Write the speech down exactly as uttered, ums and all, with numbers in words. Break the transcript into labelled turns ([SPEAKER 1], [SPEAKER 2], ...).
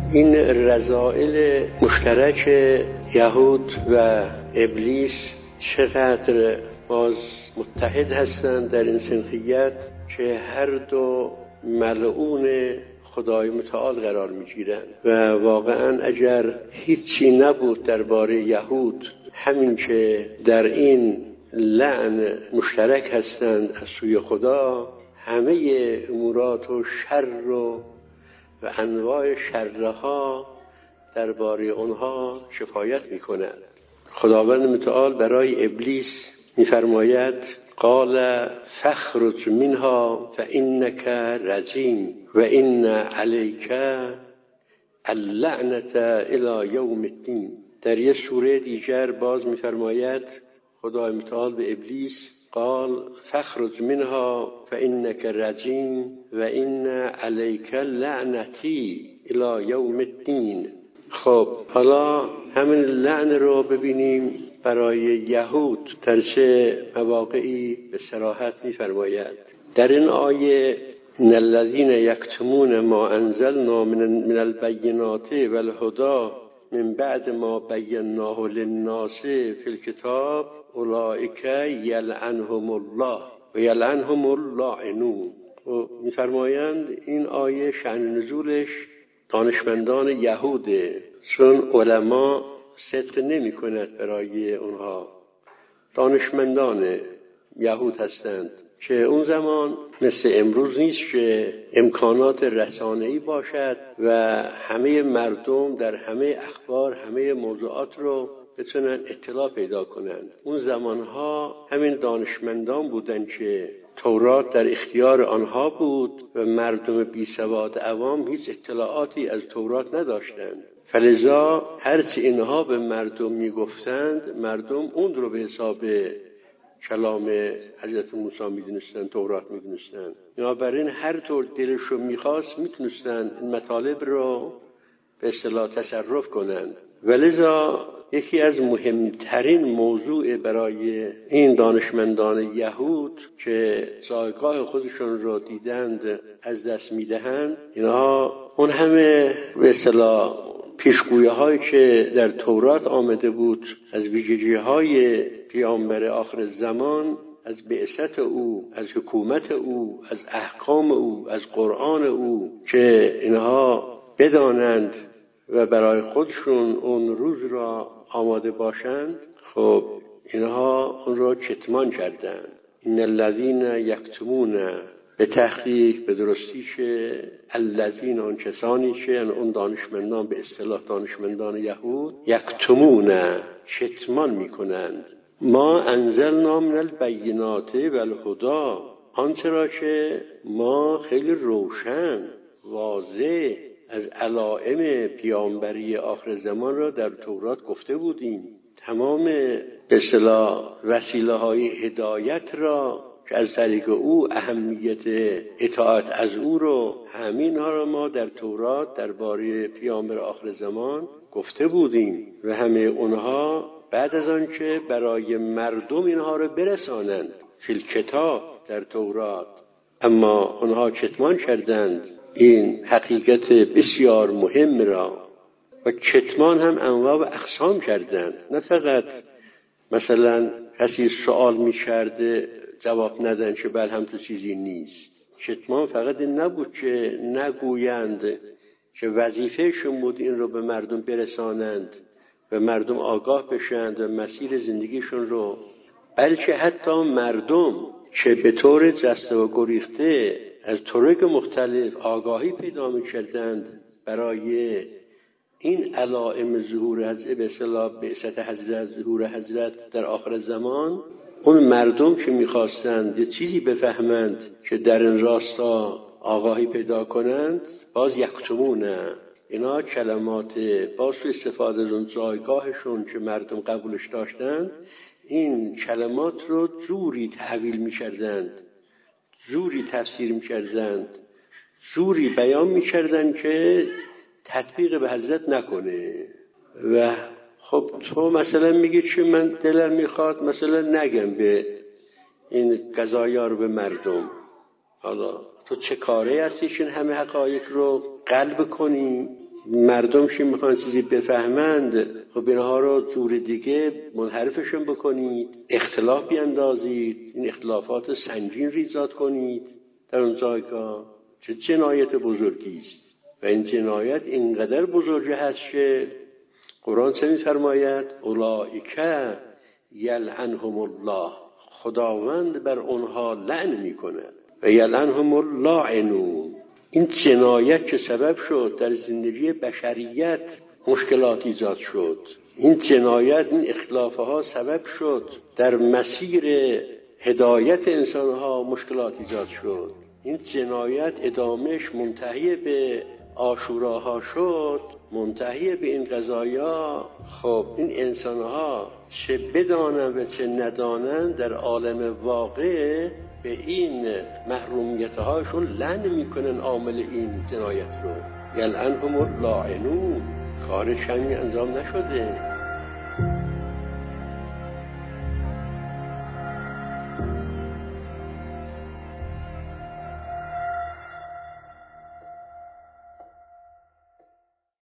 [SPEAKER 1] این رذائل مشترک یهود و ابلیس چقدر باز متحد هستند در این سنخیت که هر دو ملعون خدای متعال قرار می‌گیرند و واقعا اگر هیچی نبود درباره یهود، همین که در این لعن مشترک هستند از سوی خدا، همه امورات و شر و و انواع شرها درباره اونها کفایت می‌کند. خداوند متعال برای ابلیس می‌فرماید قال فاخرج منها فإنك رجیم و ان علیک اللعنة الی یوم الدین. در یک سوره دیگر باز می‌فرماید خدای متعال به ابلیس قال فاخرج منها فإنك رجیم و ان علیک لعنتی الی یوم الدین. خب حالا همین لعن رو ببینیم برای یهود در چه مواقعی به صراحت می‌فرماید. در این آیه ان الذين یکتمون ما انزلنا من البینات والهدی من بعد ما بیناه للناس فی الکتاب اولئک یلعنهم الله و یلعنهم اللاعنون. می‌فرمایند این آیه شأن نزولش دانشمندان یهوده، چون علما صدق نمی کند برای اونها. دانشمندان یهود هستند که اون زمان مثل امروز نیست که امکانات رسانه‌ای باشد و همه مردم در همه اخبار همه موضوعات رو بتونن اطلاع پیدا کنند. اون زمانها همین دانشمندان بودن که تورات در اختیار آنها بود و مردم بی سواد عوام هیچ اطلاعاتی از تورات نداشتند. فلذا هرچی اینها به مردم میگفتند مردم اون رو به حساب کلام حضرت موسی میدونستن، تورات میدونستن. بنابراین هر طور دلشو میخواست میتونستن این مطالب رو به اصطلاح تصرف کنند. ولذا یکی از مهمترین موضوع برای این دانشمندان یهود که جایگاه خودشون رو دیدند از دست میدهند، اینها اون همه به اصطلاح پیشگویی هایی که در تورات آمده بود از ویژگی های پیامبر آخر زمان، از بعثت او، از حکومت او، از احکام او، از قرآن او، که اینها بدانند و برای خودشون اون روز را آماده باشند، خب اینها اون را کتمان کردند. این الذین یکتمون، به تحقیق به درستی که الذین، اون کسانی که اون دانشمندان به اصطلاح دانشمندان یهود یکتمون، کتمان میکنند ما انزلنا من البینات والهدی، آنچه را که ما خیلی روشن واضح از علائم پیامبری آخر زمان را در تورات گفته بودیم. تمام به اصطلاح وسیله های هدایت را که از طریق او اهمیت اطاعت از او رو، همین ها را ما در تورات درباره پیامبر آخر زمان گفته بودیم و همه اونها بعد از آن که برای مردم اینها رو برسانند فی الکتاب در تورات، اما اونها کتمان کردند این حقیقت بسیار مهم را و کتمان هم انواع و اقسام کردند. نه فقط مثلا کسی سوال می کرده جواب ندن که بل هم تو چیزی نیست. کتمان فقط این نبود که نگویند که وظیفهشون بود این رو به مردم برسانند و مردم آگاه بشند و مسیر زندگیشون رو، بلکه حتی مردم که به طور جسته و گریخته از طرق مختلف آگاهی پیدا می‌کردند برای این علائم ظهور حضرت، به اصطلاح بعثت حضرت، ظهور حضرت در آخر زمان، اون مردم که می‌خواستند یه چیزی بفهمند که در این راستا آگاهی پیدا کنند، باز یکتمون، اینا کلمات باز استفاده از اون جایگاهشون که مردم قبولش داشتند، این کلمات رو جوری تحویل می‌کردند، جوری تفسیر می‌کردند، جوری بیان می‌کردند که تطبیق به حضرت نکنه. و خب تو مثلا میگی که من دلم میخواد مثلا نگم به این قضایا رو به مردم، حالا تو چه کاره هستی این همه حقایق رو قلب کنی مردمشون میخوان چیزی بفهمند، خب اینها رو طور دیگه منحرفشون بکنید، اختلاف بیندازید، این اختلافات سنگین ریزاد کنید در اون جایگاه. چه جنایت بزرگی است و این جنایت اینقدر بزرگی هست که قرآن چه می‌فرماید؟ اولئک یلعنهم الله، خداوند بر اونها لعن میکنه و یلعنهم اللاعنون. این جنایت که سبب شد در زندگی بشریت مشکلات ایجاد شد، این جنایت، این اختلافها سبب شد در مسیر هدایت انسانها مشکلات ایجاد شد، این جنایت ادامش منتهی به عاشوراها شد، منتهی به این قضایا. خب این انسانها چه بدانن و چه ندانن در عالم واقع به این محرومیت‌هاشون لعن میکنن عامل این جنایت رو. یلعنهم اللاعنون. کار کمی انجام نشده.